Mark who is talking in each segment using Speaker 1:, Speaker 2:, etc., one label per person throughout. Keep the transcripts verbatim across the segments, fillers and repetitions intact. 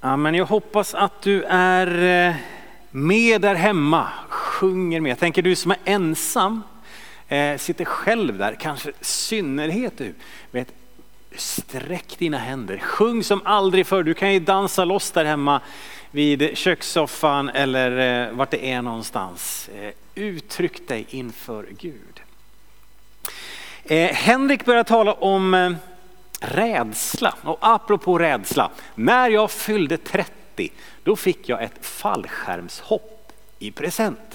Speaker 1: Ja, men jag hoppas att du är med där hemma, sjunger med. Jag tänker du som är ensam, eh, sitter själv där, kanske synnerhet du. Vet, sträck dina händer, sjung som aldrig förr. Du kan ju dansa loss där hemma vid kökssoffan eller eh, vart det är någonstans. Eh, uttryck dig inför Gud. Eh, Henrik börjar tala om eh, rädsla. Och apropå rädsla, när jag fyllde trettio då fick jag ett fallskärmshopp i present.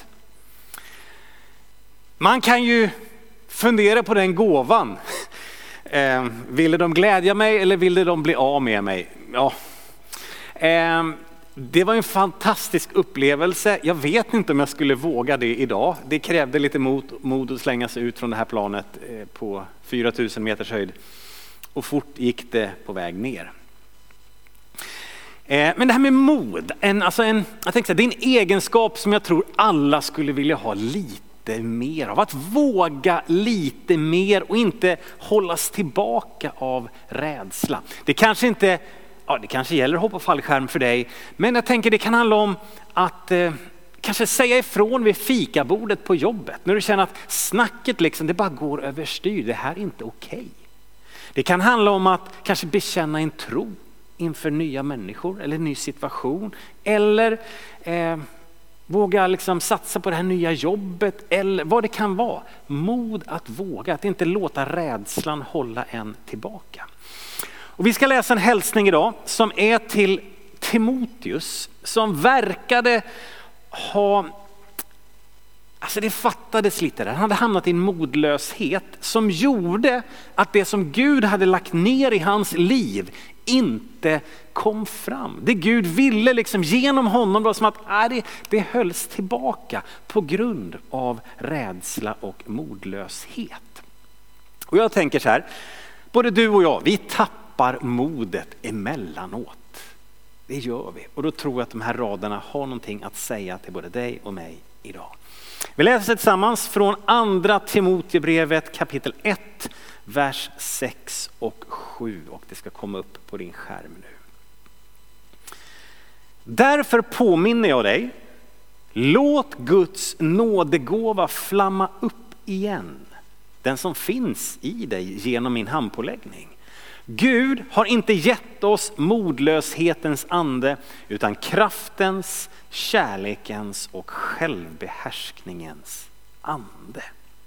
Speaker 1: Man kan ju fundera på den gåvan. Eh, ville de glädja mig eller ville de bli av med mig? Ja. Eh, det var en fantastisk upplevelse. Jag vet inte om jag skulle våga det idag. Det krävde lite mod, mod att slänga sig ut från det här planet eh, på fyra tusen meters höjd. Och fort gick det på väg ner. Eh, men det här med mod, en, alltså en, jag tänkte, det är en egenskap som jag tror alla skulle vilja ha lite mer av. Att våga lite mer och inte hållas tillbaka av rädsla. Det kanske inte, ja, det kanske gäller att hoppa fallskärm för dig. Men jag tänker det kan handla om att eh, kanske säga ifrån vid fikabordet på jobbet. När du känner att snacket liksom, det bara går överstyr. Det här är inte okej. Det kan handla om att kanske bekänna en tro inför nya människor eller en ny situation. Eller eh, våga liksom satsa på det här nya jobbet eller vad det kan vara. Mod att våga, att inte låta rädslan hålla en tillbaka. Och vi ska läsa en hälsning idag som är till Timoteus som verkade ha... Alltså det fattades lite där. Han hade hamnat i en modlöshet som gjorde att det som Gud hade lagt ner i hans liv inte kom fram. Det Gud ville liksom genom honom var som att äh, det, det hölls tillbaka på grund av rädsla och modlöshet. Och jag tänker så här, både du och jag, vi tappar modet emellanåt. Det gör vi. Och då tror jag att de här raderna har någonting att säga till både dig och mig idag. Vi läser tillsammans från andra Timoteusbrevet kapitel ett, vers sex och sju. Och det ska komma upp på din skärm nu. Därför påminner jag dig, låt Guds nådegåva flamma upp igen. Den som finns i dig genom min handpåläggning. Gud har inte gett oss modlöshetens ande utan kraftens, kärlekens och självbehärskningens ande.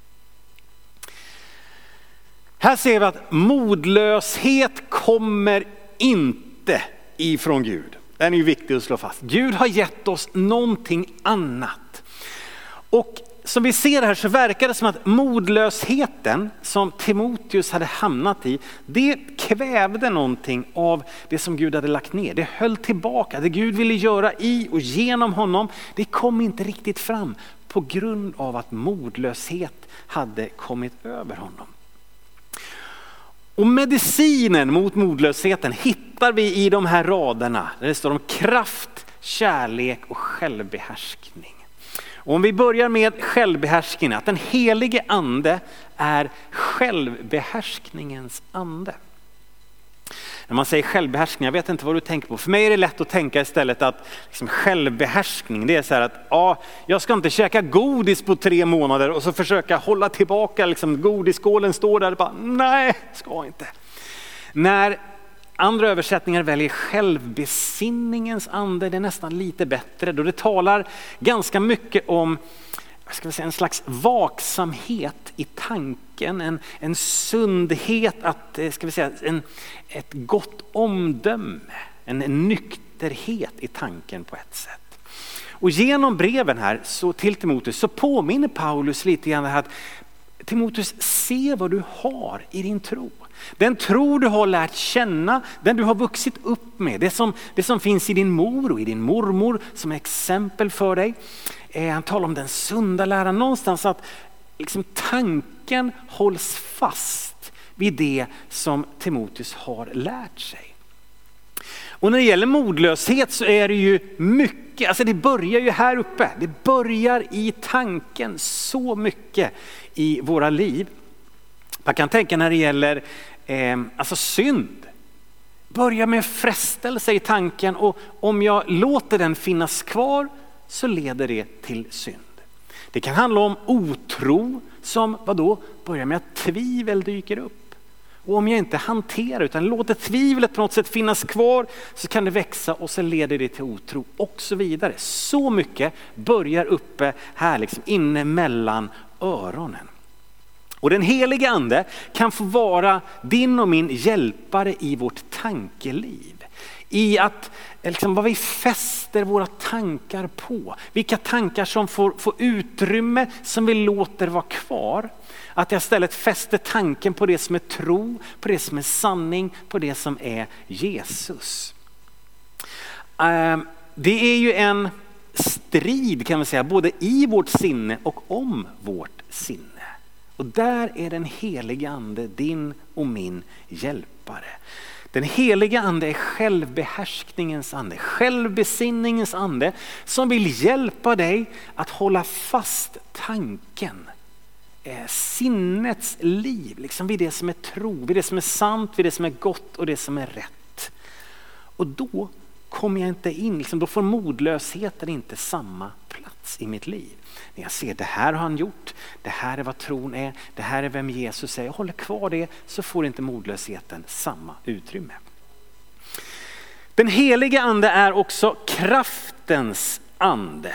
Speaker 1: Här ser vi att modlöshet kommer inte ifrån Gud. Den är ju viktig att slå fast. Gud har gett oss någonting annat. Och som vi ser här så verkar det som att modlösheten som Timoteus hade hamnat i, det kvävde någonting av det som Gud hade lagt ner. Det höll tillbaka, det Gud ville göra i och genom honom, det kom inte riktigt fram på grund av att modlöshet hade kommit över honom. Och medicinen mot modlösheten hittar vi i de här raderna där det står om kraft, kärlek och självbehärskning. Och om vi börjar med självbehärskningen, att den helige ande är självbehärskningens ande. När man säger självbehärskning, jag vet inte vad du tänker på. För mig är det lätt att tänka istället att liksom självbehärskning, det är så här att ja, jag ska inte käka godis på tre månader och så försöka hålla tillbaka, liksom godisskålen står där och bara nej, ska inte. När andra översättningar väljer självbesinningens ande, det är nästan lite bättre då det talar ganska mycket om, ska vi säga, en slags vaksamhet i tanken, en, en sundhet, att, ska vi säga, en, ett gott omdöme, en, en nykterhet i tanken på ett sätt. Och genom breven här så, till Timoteus så påminner Paulus lite grann att Timoteus, se vad du har i din tro. Den tro du har lärt känna, den du har vuxit upp med, det som, det som finns i din mor och i din mormor som exempel för dig. Eh, han talar om den sunda läran någonstans, att liksom tanken hålls fast vid det som Timoteus har lärt sig. Och när det gäller modlöshet så är det ju mycket, alltså det börjar ju här uppe. Det börjar i tanken så mycket i våra liv. Man kan tänka när det gäller eh, alltså synd. börja med frestelse i tanken, och om jag låter den finnas kvar så leder det till synd. Det kan handla om otro som vadå? Börjar med att tvivel dyker upp. Och om jag inte hanterar utan låter tvivlet på något sätt finnas kvar så kan det växa och så leder det till otro och så vidare. Så mycket börjar uppe här liksom inne mellan öronen. Och den helige ande kan få vara din och min hjälpare i vårt tankeliv. I att liksom, vad vi fäster våra tankar på. Vilka tankar som får, får utrymme som vi låter vara kvar. Att jag istället fäster tanken på det som är tro, på det som är sanning, på det som är Jesus. Uh, det är ju en strid kan man säga, både i vårt sinne och om vårt sinne. Och där är den helige ande din och min hjälpare. Den heliga ande är självbehärskningens ande, självbesinningens ande som vill hjälpa dig att hålla fast tanken. Eh, sinnets liv, liksom vid det som är tro, vid det som är sant, vid det som är gott och det som är rätt. Och då kommer jag inte in, liksom, då får modlösheten inte samma plats i mitt liv. När jag ser det här har han gjort, det här är vad tron är, det här är vem Jesus är. Jag håller kvar det så får inte modlösheten samma utrymme. Den heliga ande är också kraftens ande,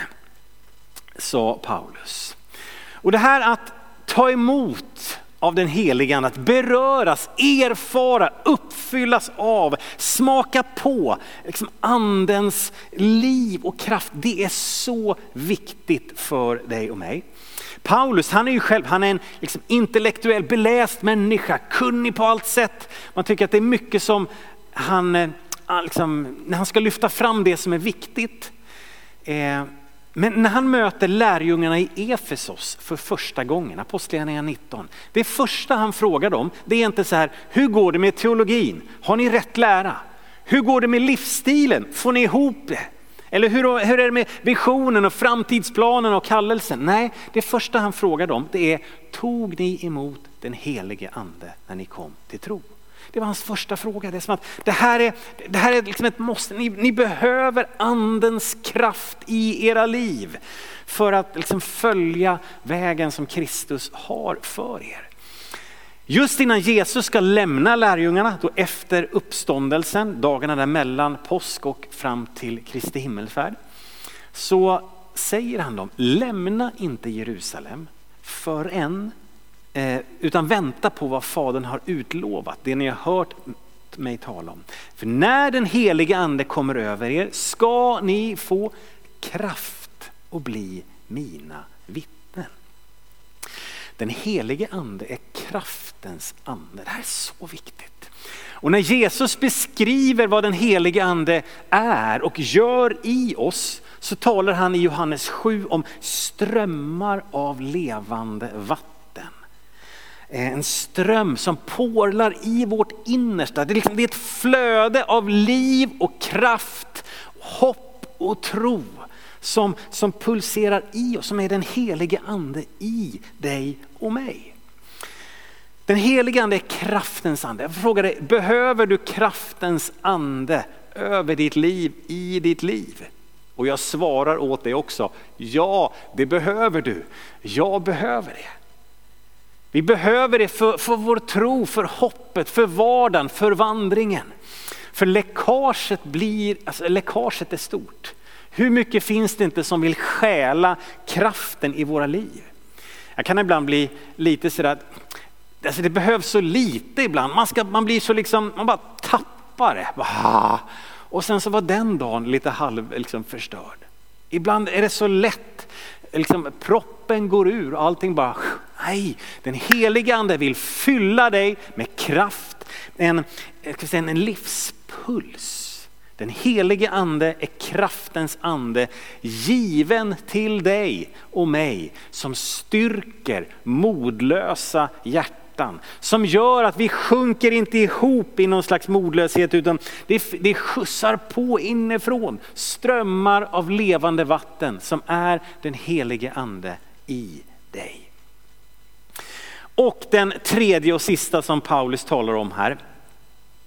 Speaker 1: sa Paulus. Och det här att ta emot av den heliga ande, att beröras, erfara, uppfyllas av, smaka på liksom andens liv och kraft. Det är så viktigt för dig och mig. Paulus, han är ju själv, han är en liksom intellektuell beläst människa, kunnig på allt sätt. Man tycker att det är mycket som han, liksom, när han ska lyfta fram det som är viktigt. Eh, Men när han möter lärjungarna i Efesos för första gången, Apostlagärningarna nitton, det första han frågar dem, det är inte så här, hur går det med teologin? Har ni rätt lära? Hur går det med livsstilen? Får ni ihop det? Eller hur, hur är det med visionen och framtidsplanen och kallelsen? Nej, det första han frågar dem, det är, tog ni emot den helige ande när ni kom till tro? Det var hans första fråga. Det är som att det här är, det här är liksom ett måste. Ni, ni behöver andens kraft i era liv för att liksom följa vägen som Kristus har för er. Just innan Jesus ska lämna lärjungarna, då efter uppståndelsen, dagarna där mellan påsk och fram till Kristi himmelfärd, så säger han dem, lämna inte Jerusalem förrän Eh, utan vänta på vad Fadern har utlovat, det ni har hört mig tala om. För när den heliga ande kommer över er ska ni få kraft och bli mina vittnen. Den helige ande är kraftens ande. Det här är så viktigt. Och när Jesus beskriver vad den helige ande är och gör i oss, så talar han i Johannes sju om strömmar av levande vatten. En ström som porlar i vårt innersta. Det är, liksom, det är ett flöde av liv och kraft, hopp och tro som, som pulserar i oss, som är den helige ande i dig och mig. Den helige ande är kraftens ande. Jag frågar dig, behöver du kraftens ande över ditt liv, i ditt liv? Och jag svarar åt dig också, ja, det behöver du. Jag behöver det. Vi behöver det för, för vår tro, för hoppet, för vardagen, för vandringen. För läckaget blir, alltså läckaget är stort. Hur mycket finns det inte som vill stjäla kraften i våra liv? Jag kan ibland bli lite sådär, alltså det behövs så lite ibland. Man, ska, man blir så liksom, man bara tappar det. Och sen så var den dagen lite halv liksom förstörd. Ibland är det så lätt, liksom proppen går ur och allting bara, nej, den heliga ande vill fylla dig med kraft, en, jag ska säga, en livspuls. Den helige ande är kraftens ande, given till dig och mig, som styrker modlösa hjärtan, som gör att vi sjunker inte ihop i någon slags modlöshet, utan det, det skjutsar på inifrån strömmar av levande vatten som är den helige ande i dig. Och den tredje och sista som Paulus talar om här,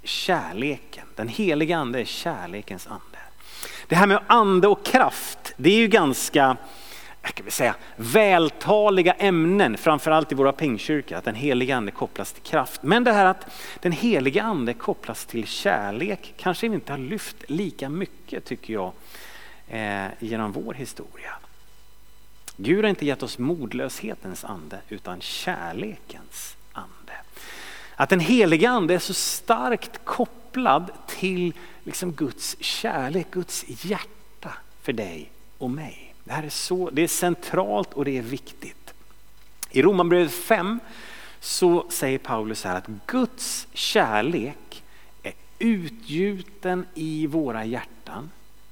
Speaker 1: kärleken. Den heliga ande är kärlekens ande. Det här med ande och kraft, det är ju ganska, jag kan väl säga, vältaliga ämnen, framförallt i våra pingkyrkor, att den heliga ande kopplas till kraft. Men det här att den heliga ande kopplas till kärlek kanske vi inte har lyft lika mycket, tycker jag, eh, genom vår historia. Gud har inte gett oss modlöshetens ande utan kärlekens ande. Att den heliga ande är så starkt kopplad till liksom Guds kärlek, Guds hjärta för dig och mig. Det här är så, det är centralt och det är viktigt. I Romarbrevet fem så säger Paulus så här att Guds kärlek är utgjuten i våra hjärtan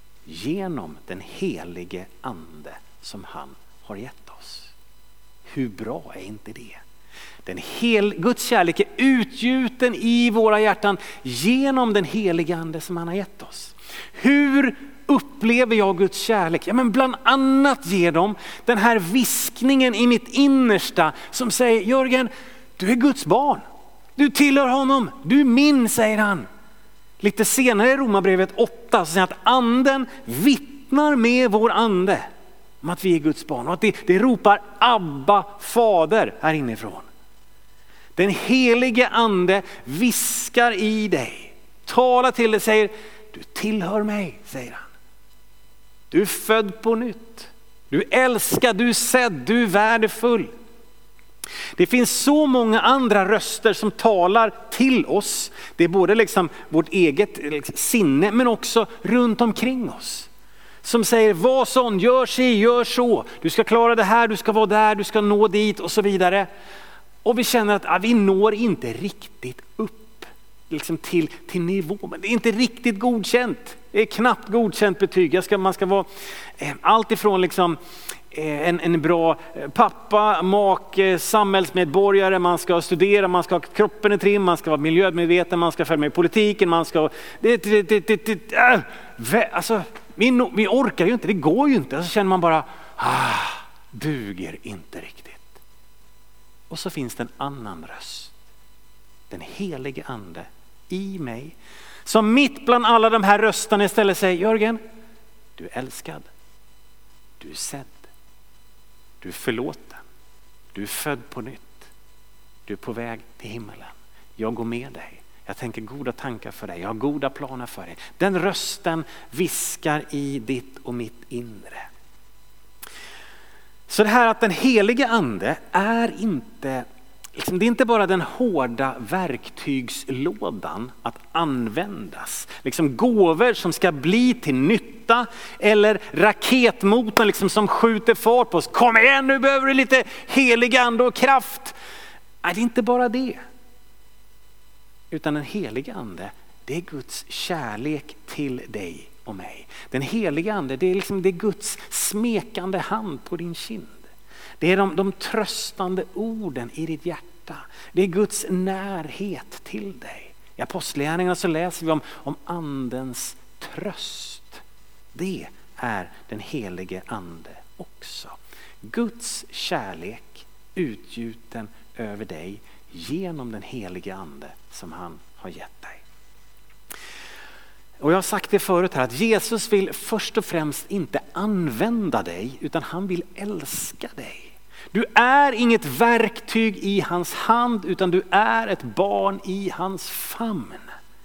Speaker 1: genom den helige ande som han har gett oss. Hur bra är inte det? Den hel, Guds kärlek är utgjuten i våra hjärtan genom den helige ande som han har gett oss. Hur upplever jag Guds kärlek? Ja, men bland annat genom den här viskningen i mitt innersta som säger: Jörgen, du är Guds barn. Du tillhör honom. Du är min, säger han. Lite senare i Romarbrevet åtta så säger han att anden vittnar med vår ande om att vi är Guds barn. Och att det, det ropar Abba, fader här inifrån. Den helige ande viskar i dig. Talar till dig, säger: du tillhör mig, säger han. Du är född på nytt. Du är älskad, du är sedd, du är värdefull. Det finns så många andra röster som talar till oss. Det är både liksom vårt eget liksom sinne men också runt omkring oss. Som säger: var sån, gör sig, gör så. Du ska klara det här, du ska vara där, du ska nå dit och så vidare. Och vi känner att ja, vi når inte riktigt upp liksom till, till nivå. Men det är inte riktigt godkänt. Det är knappt godkänt betyg. Jag ska, man ska vara eh, allt ifrån liksom, eh, en, en bra pappa, make, samhällsmedborgare. Man ska studera, man ska ha kroppen i trim, man ska vara miljömedveten, man ska följa med i politiken. Man ska, det, det, det, det, det, äh, alltså, vi, vi orkar ju inte, det går ju inte. Och så känner man bara, ah, duger inte riktigt. Och så finns det en annan röst. Den helige ande i mig. Som mitt bland alla de här rösterna istället säger: Jörgen, du är älskad. Du är sedd. Du är förlåten. Du är född på nytt. Du är på väg till himmelen. Jag går med dig. Jag tänker goda tankar för dig. Jag har goda planer för dig. Den rösten viskar i ditt och mitt inre. Så det här att den helige ande är inte, liksom, det är inte bara den hårda verktygslådan att användas. Liksom gåvor som ska bli till nytta eller raketmotorn liksom som skjuter fart på oss. Kom igen, nu behöver du lite helig ande och kraft. Nej, det är inte bara det. Utan den helige ande, det är Guds kärlek till dig och mig. Den heliga ande, det är liksom det är Guds smekande hand på din kind. Det är de, de tröstande orden i ditt hjärta. Det är Guds närhet till dig. I Apostlagärningarna så läser vi om, om andens tröst. Det är den helige ande också. Guds kärlek utgjuten över dig genom den helige ande som han har gett dig. Och jag har sagt det förut här att Jesus vill först och främst inte använda dig utan han vill älska dig. Du är inget verktyg i hans hand utan du är ett barn i hans famn.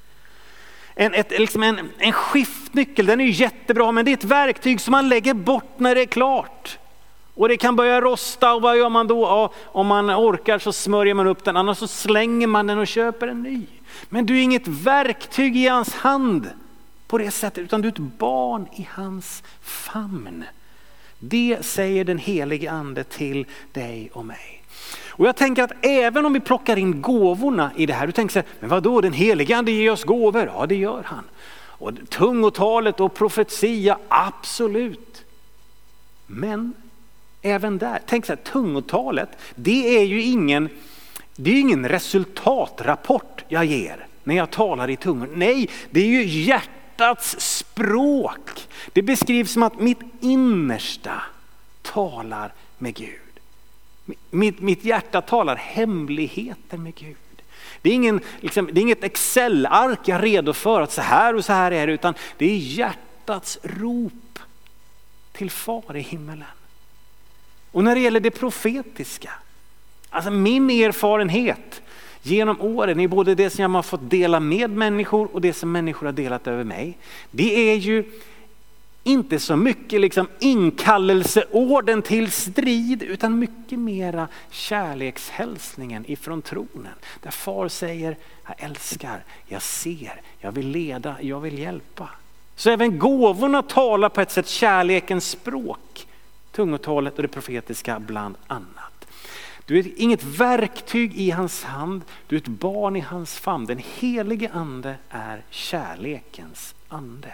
Speaker 1: En, ett, liksom en, en skiftnyckel, den är ju jättebra men det är ett verktyg som man lägger bort när det är klart. Och det kan börja rosta och vad gör man då? Ja, om man orkar så smörjer man upp den, annars så slänger man den och köper en ny. Men du är inget verktyg i hans hand på det sättet utan du är ett barn i hans famn. Det säger den helige ande till dig och mig. Och jag tänker att även om vi plockar in gåvorna i det här, du tänker så här, men vad då, den helige ande ger oss gåvor? Ja, det gör han. Och tungotalet och profetia, absolut. Men även där, tänk så här, tungotalet, det är ju ingen, det är ingen resultatrapport jag ger när jag talar i tungor. Nej, det är ju hjärtats språk. Det beskrivs som att mitt innersta talar med Gud. Mitt, mitt hjärta talar hemligheter med Gud. Det är, ingen, liksom, det är inget Excel-ark jag är redo för att så här och så här är det, utan det är hjärtats rop till far i himmelen. Och när det gäller det profetiska, alltså min erfarenhet genom åren är både det som jag har fått dela med människor och det som människor har delat över mig. Det är ju inte så mycket liksom inkallelseorden till strid, utan mycket mera kärlekshälsningen ifrån tronen. Där far säger, jag älskar, jag ser, jag vill leda, jag vill hjälpa. Så även gåvorna talar på ett sätt kärlekens språk. Tungotalet och det profetiska bland annat. Du är inget verktyg i hans hand, du är ett barn i hans famn. Den helige ande är kärlekens ande.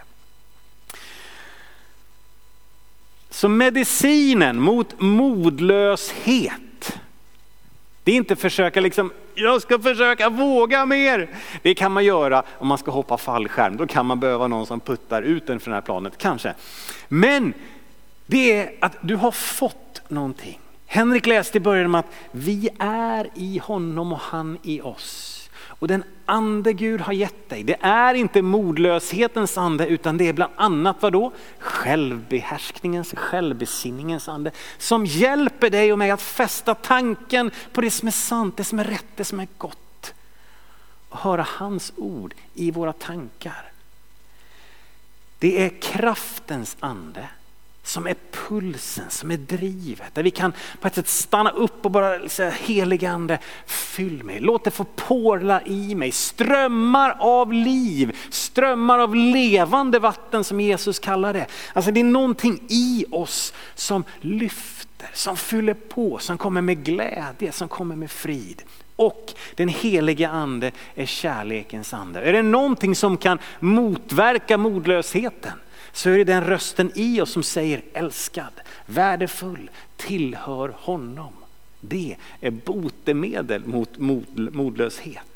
Speaker 1: Så medicinen mot modlöshet, det är inte försöka liksom, jag ska försöka våga mer. Det kan man göra om man ska hoppa fallskärm. Då kan man behöva någon som puttar ut den från det här planet, kanske. Men det är att du har fått någonting. Henrik läste i början om att vi är i honom och han i oss. Och den ande Gud har gett dig, det är inte modlöshetens ande, utan det är bland annat vad då? Självbehärskningens, självbesinningens ande. Som hjälper dig och mig att fästa tanken på det som är sant, det som är rätt, det som är gott. Och höra hans ord i våra tankar. Det är kraftens ande. Som är pulsen, som är drivet. Där vi kan på ett sätt stanna upp och bara säga, helige ande, fyll mig. Låt det få porla i mig. Strömmar av liv. Strömmar av levande vatten som Jesus kallar det. Alltså det är någonting i oss som lyfter, som fyller på, som kommer med glädje, som kommer med frid. Och den helige ande är kärlekens ande. Är det någonting som kan motverka modlösheten, så är det den rösten i oss som säger älskad, värdefull, tillhör honom. Det är botemedel mot mod, modlöshet.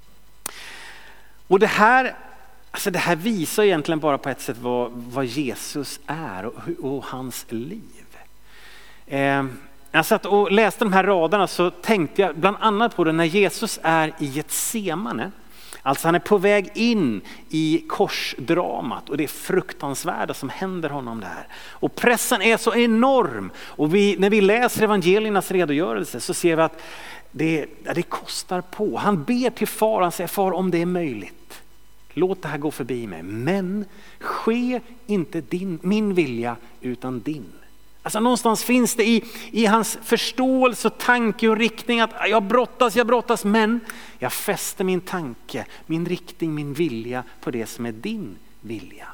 Speaker 1: Och det här, alltså det här visar egentligen bara på ett sätt vad, vad Jesus är och, och hans liv. Eh, jag satt och läste de här raderna, så tänkte jag bland annat på det när Jesus är i Getsemane. Alltså han är på väg in i korsdramat och det är fruktansvärda som händer honom där. Och pressen är så enorm. Och vi, när vi läser evangeliernas redogörelse så ser vi att det, det kostar på. Han ber till far, han säger, far om det är möjligt, låt det här gå förbi mig. Men ske inte din, min vilja utan din. Alltså någonstans finns det i, i hans förståelse och tanke och riktning att jag brottas, jag brottas, men jag fäster min tanke, min riktning, min vilja på det som är din vilja.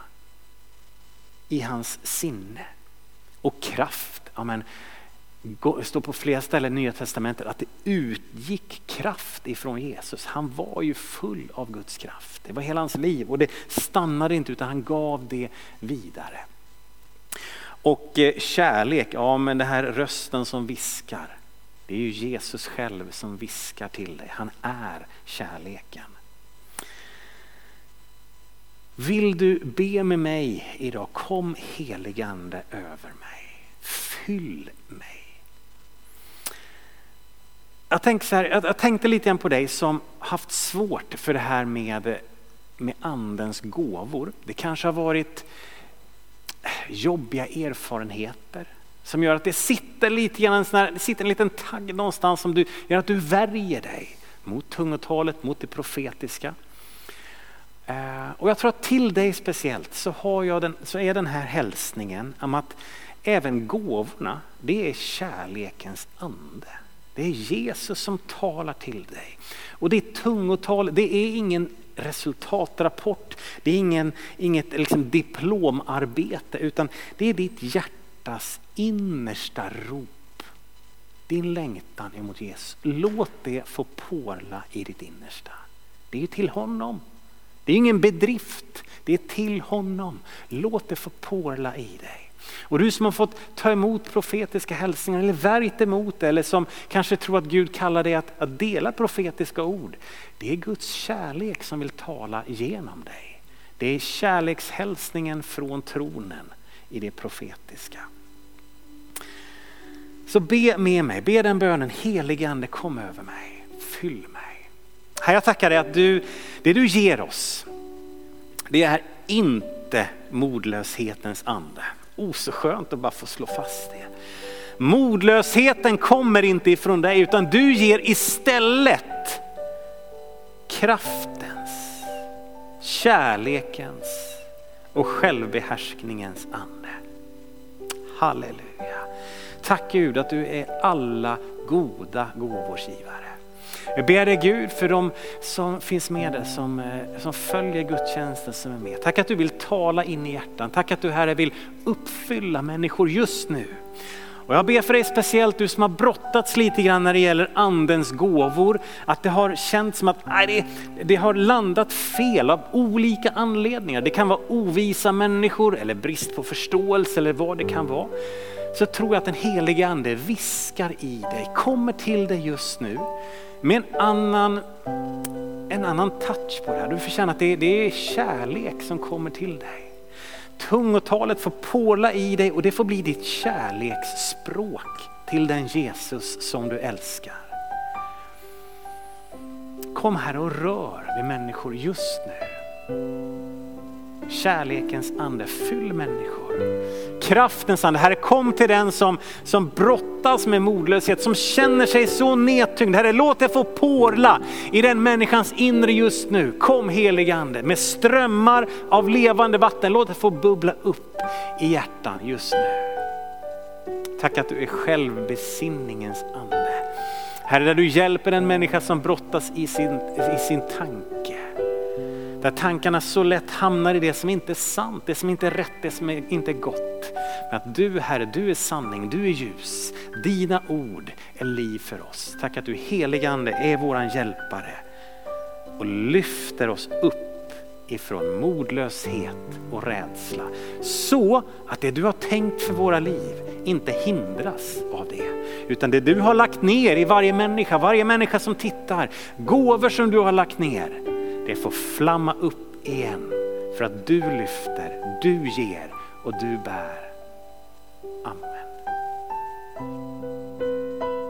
Speaker 1: I hans sinne. Och kraft, ja men, det står på flera ställen i Nya testamentet att det utgick kraft ifrån Jesus. Han var ju full av Guds kraft. Det var hela hans liv och det stannade inte, utan han gav det vidare. Och kärlek, ja men det här rösten som viskar, det är ju Jesus själv som viskar till dig. Han är kärleken. Vill du be med mig idag? Kom heligande över mig. Fyll mig. Jag tänkte, så här, jag tänkte lite grann på dig som haft svårt för det här med, med andens gåvor. Det kanske har varit jobbiga erfarenheter som gör att det sitter lite grann en sån här, det sitter en liten tagg någonstans som du gör att du värjer dig mot tungotalet, mot det profetiska. Uh, och jag tror att till dig speciellt så har jag den, så är den här hälsningen om att även gåvorna, det är kärlekens ande. Det är Jesus som talar till dig. Och det är tungotal, det är ingen resultatrapport, det är ingen, inget liksom diplomarbete, utan det är ditt hjärtas innersta rop. Din längtan emot Jesus. Låt det få porla i ditt innersta. Det är till honom. Det är ingen bedrift, det är till honom. Låt det få porla i dig. Och du som har fått ta emot profetiska hälsningar eller värjt emot det, eller som kanske tror att Gud kallar dig att, att dela profetiska ord. Det är Guds kärlek som vill tala genom dig. Det är kärlekshälsningen från tronen i det profetiska. Så be med mig, be den bönen, helige ande kom över mig, fyll mig. Herre, jag tackar dig att du, det du ger oss, det är inte modlöshetens ande. Oh, så skönt att bara få slå fast det. Modlösheten kommer inte ifrån dig, utan du ger istället kraftens, kärlekens och självbehärskningens ande. Halleluja. Tack Gud att du är alla goda gåvors givare. Jag ber dig Gud för de som finns med där, som, som följer gudstjänsten, som är med. Tack att du vill tala in i hjärtan. Tack att du Herre vill uppfylla människor just nu. Och jag ber för dig speciellt, du som har brottats lite grann när det gäller andens gåvor. Att det har känts som att nej, det, det har landat fel av olika anledningar. Det kan vara ovisa människor eller brist på förståelse eller vad det kan vara. Så tror jag att den helige ande viskar i dig, kommer till dig just nu med en annan, en annan touch på det här. Du får känna att det, det är kärlek som kommer till dig. Tungotalet får påla i dig och det får bli ditt kärleksspråk till den Jesus som du älskar. Kom här och rör vid människor just nu. Kärlekens ande, fyll människor. Kraftens ande, Herre, kom till den som, som brottas med modlöshet, som känner sig så nedtyngd. Herre, låt det få porla i den människans inre just nu. Kom helige ande med strömmar av levande vatten. Låt det få bubbla upp i hjärtan just nu. Tack att du är självbesinningens ande. Herre, där du hjälper en människa som brottas i sin, i sin tanke. Där tankarna så lätt hamnar i det som inte är sant, det som inte är rätt, det som är inte är gott. Men att du Herre, du är sanning, du är ljus. Dina ord är liv för oss. Tack att du heligande är våran hjälpare och lyfter oss upp ifrån modlöshet och rädsla. Så att det du har tänkt för våra liv inte hindras av det. Utan det du har lagt ner i varje människa, varje människa som tittar, gåvor som du har lagt ner, det får flamma upp igen för att du lyfter, du ger och du bär. Amen.